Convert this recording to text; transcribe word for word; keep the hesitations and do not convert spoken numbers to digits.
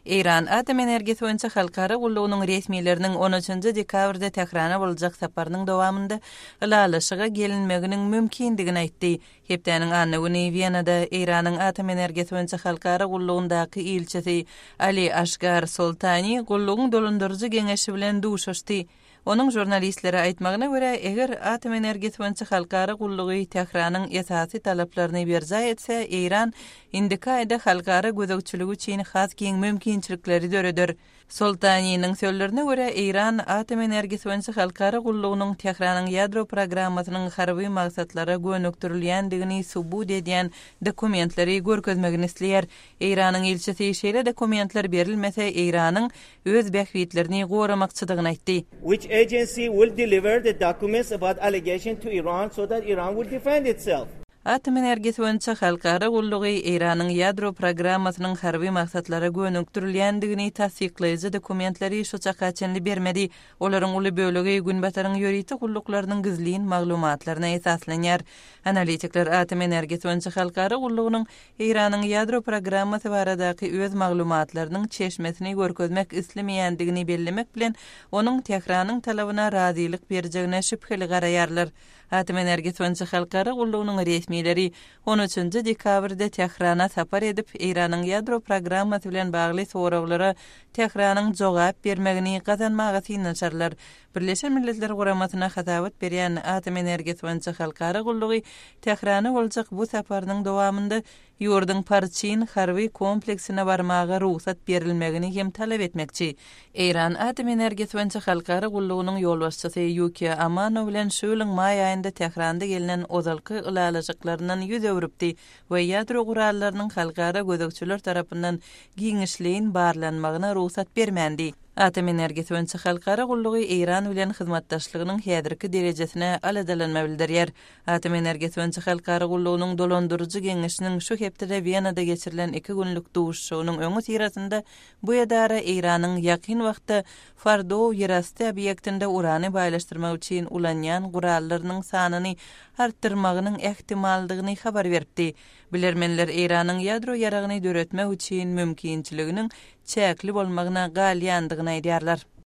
İran atom enerjisi boýunça halkara gullugynyň resmiýetleriniň on üçünji dekabrda Tehrana boljak saparynyň dowamında ılalaşyga gelinmeginiň mümkindigini aýtdy. Hepdeniň annawyny Wienada Iranyň atom enerjisi boýunça halkara gullugyndaky ilçisi Ali Asghar Soltani gullugyň dolandyrjy geňeşi bilen duşuşdy. Onun jurnalistlere aýtmagyna görä, eger atom enerjisi boýunça halkara gullugy Tehranyň esasy talaplaryny berja etse, Iran indiki aýda halkara gözegçiligi üçin has keng mümkinçilikleri döredir. Soltanynyň sözlerine görä, Iran atom enerjisi boýunça halkara gullugynyň Tehranyň ýadro programmasynyň harby maksatlara gönükdirilýändigini subut edýän dokumentleri görkezmegini isleýär. Iranyň ilçisi şeýle dokumentler berilmese, Iranyň öz bähwitlerini goramakçydygyny aýtdy. Which agency will deliver the documents about allegation to Iran so that Iran will defend itself? Atom enerjisi boýunça halkara gullugy Iranyň ýadro programmasynyň harby maksatlara gönükdirilýändigini tasdiklaýjy dokumentleri şu çakaçenli bermedi. Olaryň uly bölegi günbataryň ýöriti gulluklarynyň gizliň maglumatlaryna esaslanýar. Analitikler atom enerjisi boýunça halkara gullugynyň Iranyň ýadro programmasy baradaky öz maglumatlarynyň çeşmesini görkezmek islemeýändigini bellemek bilen onuň Tehranyň talabyna razylyk berjegine şüpheli garaýarlar. Atom enerjisi boýunça halkara gullugynyň resmiýetleri on üçünji dekabrda Tehrana sapar edip Iranyň ýadro programmasy bilen bagly soraglara Tehranyň jogap bermegini gazanmagy synançarlar. Birleşen Milletler Guramasyna hatabat berýän atom enerjisi boýunça halkara gullugy Tehrana boljak bu saparynyň dowamında ýurdun Parçin harby kompleksine barmaga ruhsat berilmegini hem talap etmekçi. Iran atom enerjisi boýunça halkara gullugynyň ýolbaşçysy Yuki Amanow bilen şu ýylyň maý aýynda Tehranda gelinen ozalky ılalaşyklaryndan ýüz öwrüpdi we ýadro gurallarynyň halkara gözegçiler tarapyndan giňişliğin barlanmagyna ruhsat bermendi. Atom enerjisi boýunça halkara gullugy Iran bilen hyzmatdaşlygynyň häzirki derejesine aladalanma bildirýär. Atom enerjisi boýunça halkara gullugynyň dolandyrjy geňeşiniň şu hepde Wienada geçirilen iki günlük duşuşynyň öňü sirasynda bu ýadara Iranyň ýakyn wagtda Fordow ýerasty obýektinde urany baýlaşdyrmak üçin ulanýan gurallarynyň sanyny artdyrmagynyň ähtimaldygyny habar berdi. Bilermenler Iranyň ýadro ýaragyny döretmek üçin mümkinçiliginiň çäkli bolmagyna galýandygyny aýdýarlar.